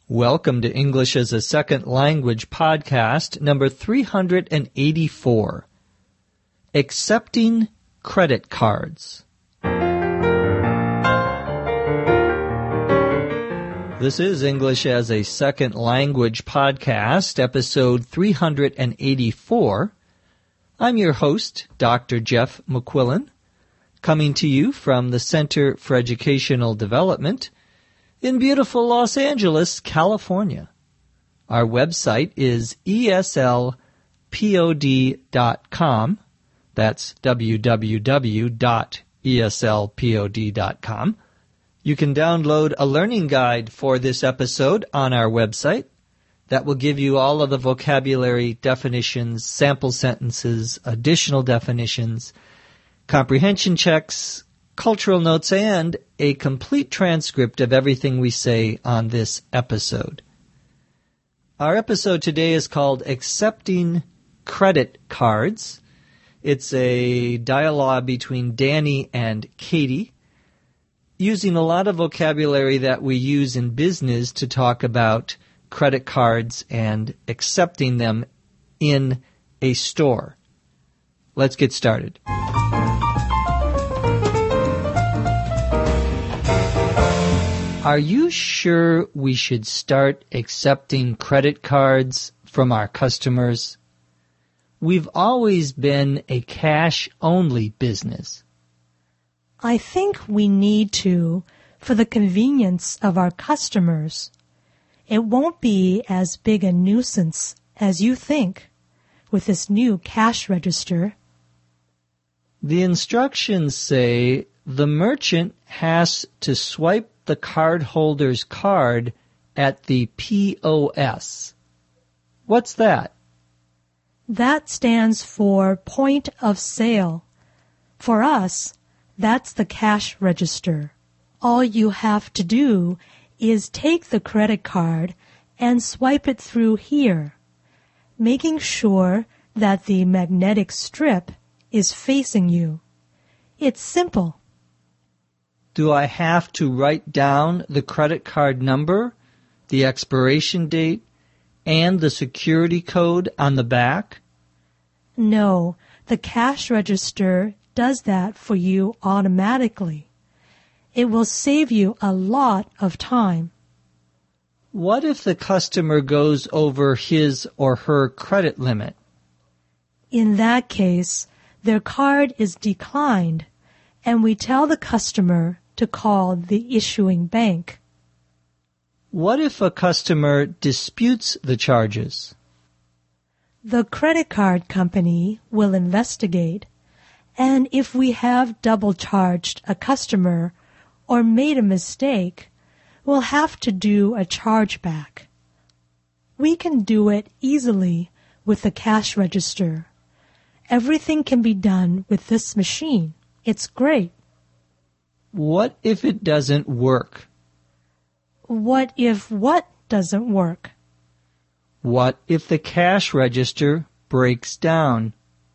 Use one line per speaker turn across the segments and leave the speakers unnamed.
Welcome to English as a Second Language podcast number 384, Accepting Credit Cards. This is English as a Second Language podcast, episode 384. I'm your host, Dr. Jeff McQuillan, coming to you from the Center for Educational Development in beautiful Los Angeles, California. Our website is eslpod.com. That's www.eslpod.com. You can download a learning guide for this episode on our website that will give you all of the vocabulary, definitions, sample sentences, additional definitions, comprehension checks, cultural notes, and a complete transcript of everything we say on this episode. Our episode today is called Accepting Credit Cards. It's a dialogue between Danny and Katie, using a lot of vocabulary that we use in business to talk about credit cards and accepting them in a store. Let's get started. Are you sure we should start accepting credit cards from our customers? We've always been a cash-only business.
I think we need to for the convenience of our customers. It won't be as big a nuisance as you think with this new cash register.
The instructions say the merchant has to swipe the cardholder's card at the POS. What's that?
That stands for point of sale. For us, that's the cash register. All you have to do is take the credit card and swipe it through here, making sure that the magnetic strip is facing you. It's simple.
Do I have to write down the credit card number, the expiration date, and the security code on the back?
No, the cash register does that for you automatically. It will save you a lot of time.
What if the customer goes over his or her credit limit?
In that case, their card is declined, and we tell the customer to call the issuing bank.
What if a customer disputes the charges?
The credit card company will investigate, and if we have double-charged a customer or made a mistake, we'll have to do a chargeback. We can do it easily with the cash register. Everything can be done with this machine. It's great.
What if it doesn't work?
What if what doesn't work?
What if the cash register breaks down?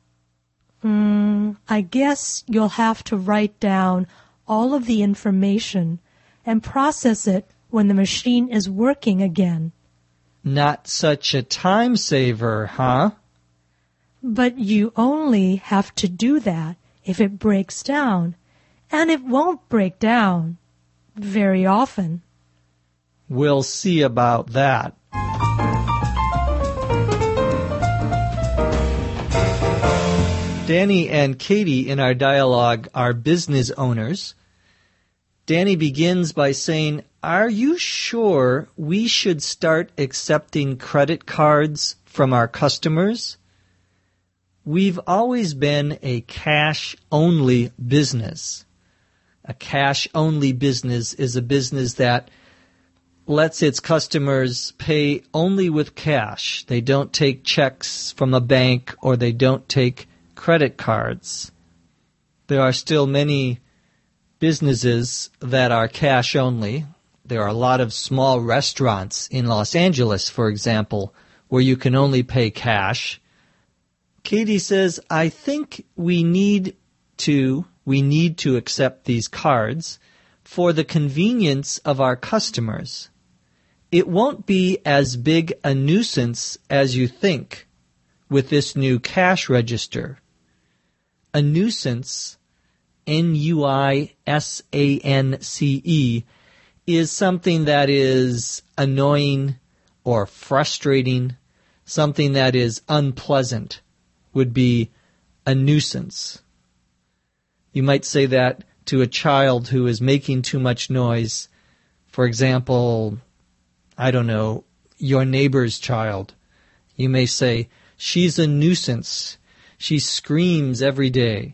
I guess you'll have to write down all of the information and process it when the machine is working again.
Not such a time saver, huh?
But you only have to do that if it breaks down, and it won't break down very often.
We'll see about that. Danny and Katie in our dialogue are business owners. Danny begins by saying, "Are you sure we should start accepting credit cards from our customers? We've always been a cash-only business." A cash-only business is a business that lets its customers pay only with cash. They don't take checks from a bank or they don't take credit cards. There are still many businesses that are cash-only. There are a lot of small restaurants in Los Angeles, for example, where you can only pay cash. Katie says, "I think we need to accept these cards for the convenience of our customers. It won't be as big a nuisance as you think with this new cash register. A nuisance, N-U-I-S-A-N-C-E, is something that is annoying or frustrating, something that is unpleasant would be a nuisance. You might say that to a child who is making too much noise. For example, I don't know, your neighbor's child. You may say, she's a nuisance. She screams every day.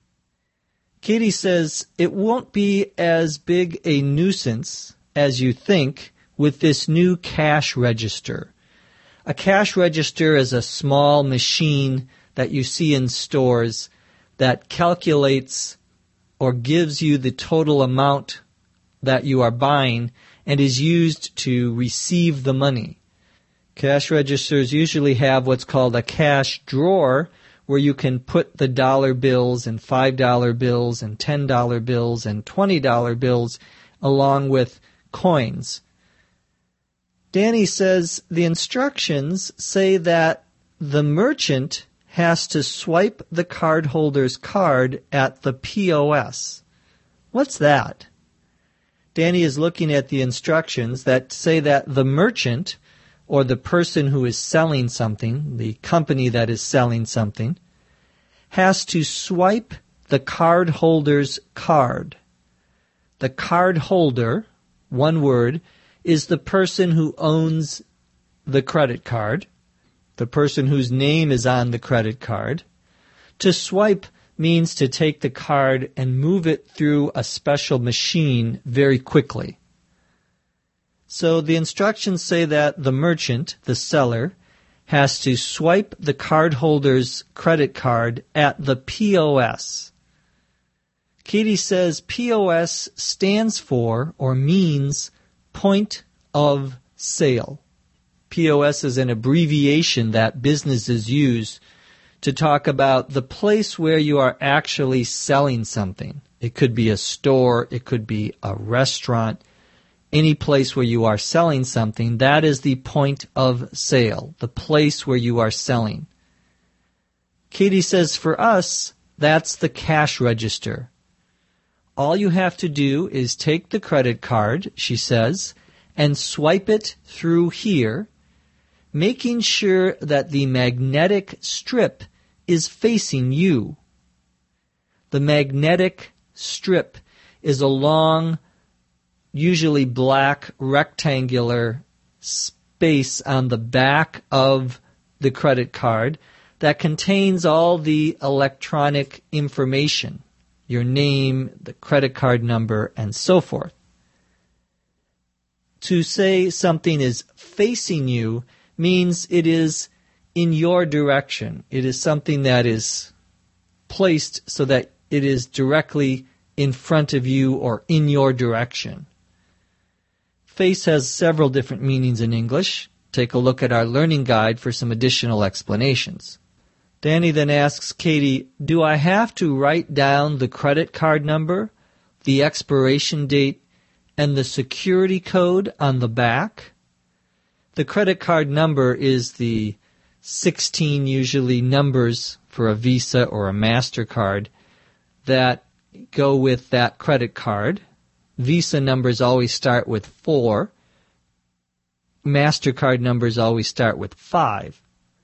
Katie says, it won't be as big a nuisance as you think with this new cash register. A cash register is a small machine that you see in stores that calculates or gives you the total amount that you are buying and is used to receive the money. Cash registers usually have what's called a cash drawer, where you can put the dollar bills and $5 bills and $10 bills and $20 bills along with coins. Danny says the instructions say that the merchant has to swipe the cardholder's card at the POS. What's that? Danny is looking at the instructions that say that the merchant, or the person who is selling something, the company that is selling something, has to swipe the cardholder's card. The cardholder, one word, is the person who owns the credit card, the person whose name is on the credit card. To swipe means to take the card and move it through a special machine very quickly. So the instructions say that the merchant, the seller, has to swipe the cardholder's credit card at the POS. Katie says POS stands for or means point of sale. POS is an abbreviation that businesses use to talk about the place where you are actually selling something. It could be a store, it could be a restaurant, any place where you are selling something. That is the point of sale, the place where you are selling. Katie says for us, that's the cash register. All you have to do is take the credit card, she says, and swipe it through here, making sure that the magnetic strip is facing you. The magnetic strip is a long, usually black, rectangular space on the back of the credit card that contains all the electronic information, your name, the credit card number, and so forth. To say something is facing you means it is in your direction. It is something that is placed so that it is directly in front of you or in your direction. Face has several different meanings in English. Take a look at our learning guide for some additional explanations. Danny then asks Katie, do I have to write down the credit card number, the expiration date, and the security code on the back? The credit card number is the 16 usually numbers for a Visa or a MasterCard that go with that credit card. Visa numbers always start with 4. MasterCard numbers always start with 5.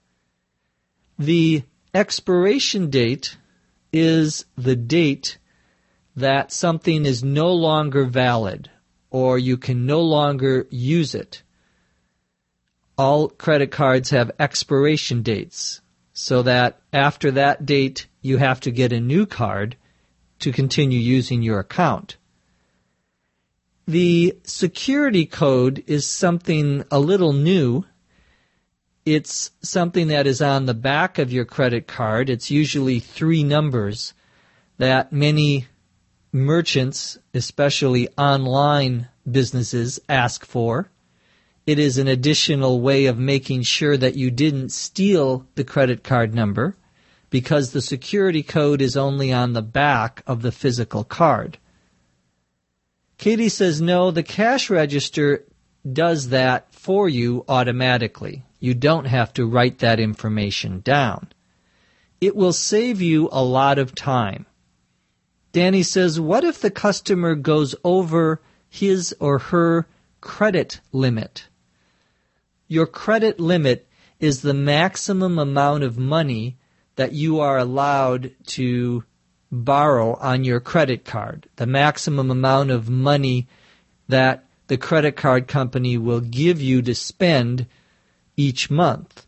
The expiration date is the date that something is no longer valid or you can no longer use it. All credit cards have expiration dates, so that after that date you have to get a new card to continue using your account. The security code is something a little new. It's something that is on the back of your credit card. It's usually 3 numbers that many merchants, especially online businesses, ask for. It is an additional way of making sure that you didn't steal the credit card number, because the security code is only on the back of the physical card. Katie says no, the cash register does that for you automatically. You don't have to write that information down. It will save you a lot of time. Danny says, what if the customer goes over his or her credit limit? Your credit limit is the maximum amount of money that you are allowed to borrow on your credit card, the maximum amount of money that the credit card company will give you to spend each month.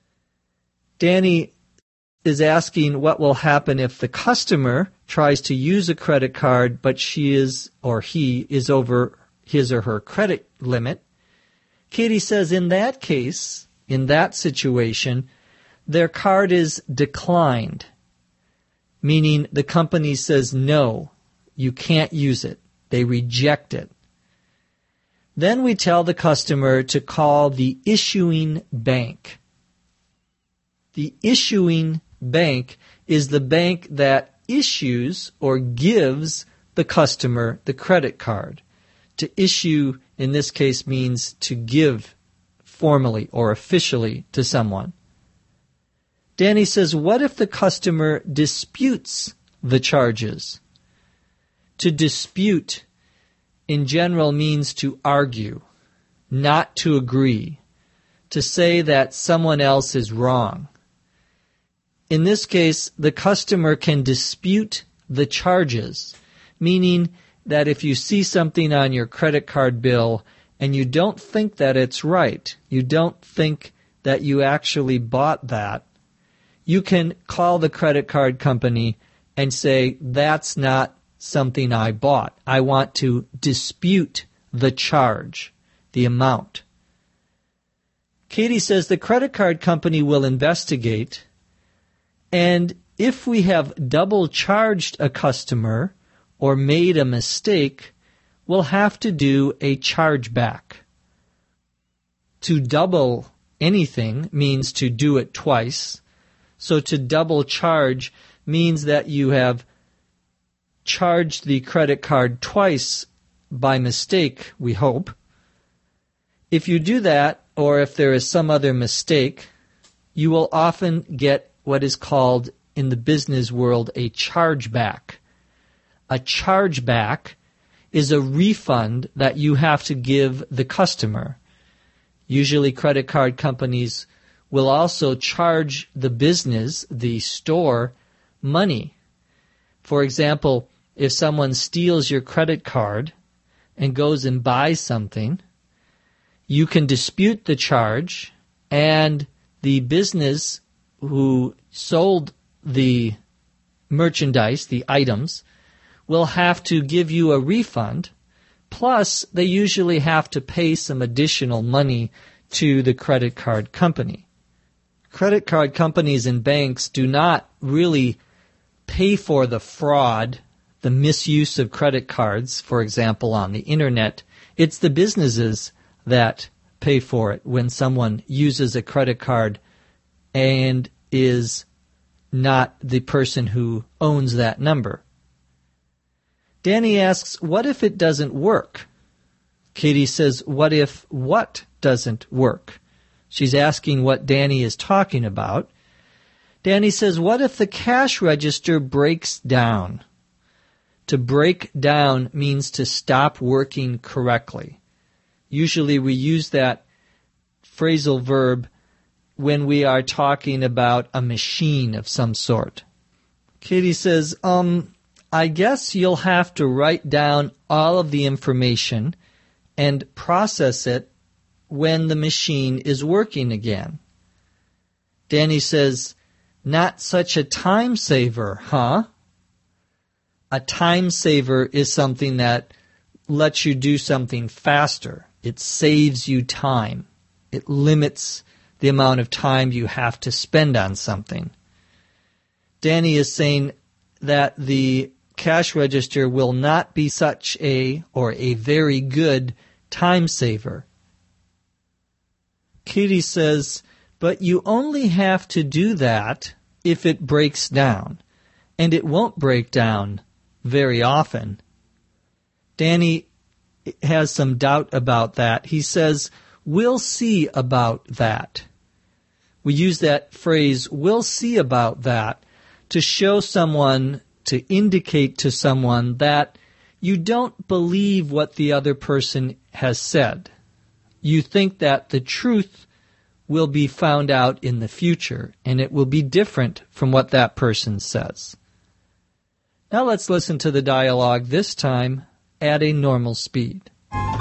Danny is asking what will happen if the customer tries to use a credit card, but she is or he is over his or her credit limit. Katie says in that case, in that situation, their card is declined, meaning the company says, no, you can't use it. They reject it. Then we tell the customer to call the issuing bank. The issuing bank is the bank that issues or gives the customer the credit card. To issue, in this case, means to give formally or officially to someone. Danny says, what if the customer disputes the charges? To dispute, in general, means to argue, not to agree, to say that someone else is wrong. In this case, the customer can dispute the charges, meaning that if you see something on your credit card bill and you don't think that it's right, you don't think that you actually bought that, you can call the credit card company and say, that's not something I bought. I want to dispute the charge, the amount. Katie says the credit card company will investigate, and if we have double charged a customer or made a mistake, we'll have to do a chargeback. To double anything means to do it twice. So to double charge means that you have charged the credit card twice by mistake, we hope. If you do that, or if there is some other mistake, you will often get what is called in the business world a chargeback. A chargeback is a refund that you have to give the customer. Usually credit card companies will also charge the business, the store, money. For example, if someone steals your credit card and goes and buys something, you can dispute the charge, and the business who sold the merchandise, the items, will have to give you a refund, plus they usually have to pay some additional money to the credit card company. Credit card companies and banks do not really pay for the fraud, the misuse of credit cards, for example, on the internet. It's the businesses that pay for it when someone uses a credit card and is not the person who owns that number. Danny asks, what if it doesn't work? Katie says, what if what doesn't work? She's asking what Danny is talking about. Danny says, what if the cash register breaks down? To break down means to stop working correctly. Usually we use that phrasal verb when we are talking about a machine of some sort. Katie says, I guess you'll have to write down all of the information and process it when the machine is working again. Danny says, not such a time saver, huh? A time saver is something that lets you do something faster. It saves you time. It limits the amount of time you have to spend on something. Danny is saying that the cash register will not be such a very good time saver. Katie says, but you only have to do that if it breaks down, and it won't break down very often. Danny has some doubt about that. He says, "We'll see about that." We use that phrase, "we'll see about that," to show someone, to indicate to someone that you don't believe what the other person has said. You think that the truth will be found out in the future, and it will be different from what that person says. Now let's listen to the dialogue, this time at a normal speed.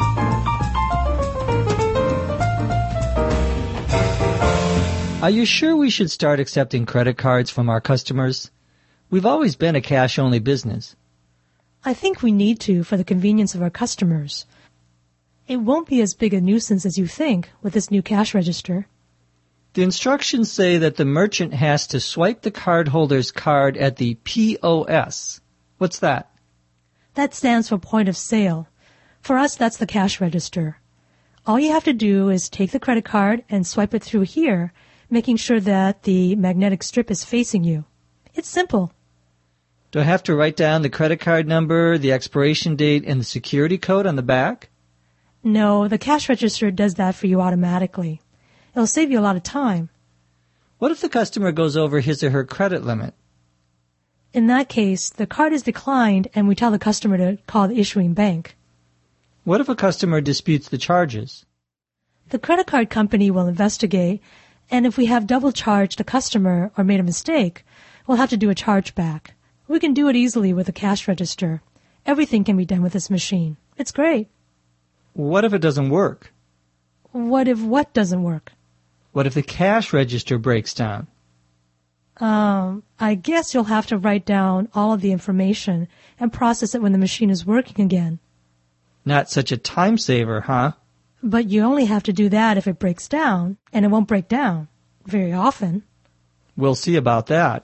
Are you sure we should start accepting credit cards from our customers? We've always been a cash-only business.
I think we need to for the convenience of our customers. It won't be as big a nuisance as you think with this new cash register.
The instructions say that the merchant has to swipe the cardholder's card at the POS. What's that?
That stands for point of sale. For us, that's the cash register. All you have to do is take the credit card and swipe it through here, making sure that the magnetic strip is facing you. It's simple.
Do I have to write down the credit card number, the expiration date, and the security code on the back?
No, the cash register does that for you automatically. It'll save you a lot of time.
What if the customer goes over his or her credit limit?
In that case, the card is declined and we tell the customer to call the issuing bank.
What if a customer disputes the charges?
The credit card company will investigate, and if we have double charged a customer or made a mistake, we'll have to do a chargeback. We can do it easily with a cash register. Everything can be done with this machine. It's great.
What if it doesn't work?
What if what doesn't work?
What if the cash register breaks down?
I guess you'll have to write down all of the information and process it when the machine is working again.
Not such a time saver, huh?
But you only have to do that if it breaks down, and it won't break down very often.
We'll see about that.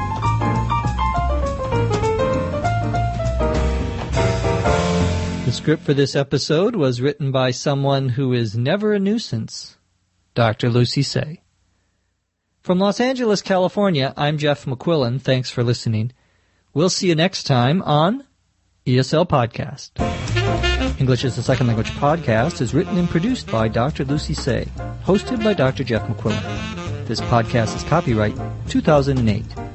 The script for this episode was written by someone who is never a nuisance, Dr. Lucy Tse. From Los Angeles, California, I'm Jeff McQuillan. Thanks for listening. We'll see you next time on ESL Podcast. English as a Second Language podcast is written and produced by Dr. Lucy Tse, hosted by Dr. Jeff McQuillan. This podcast is copyright 2008.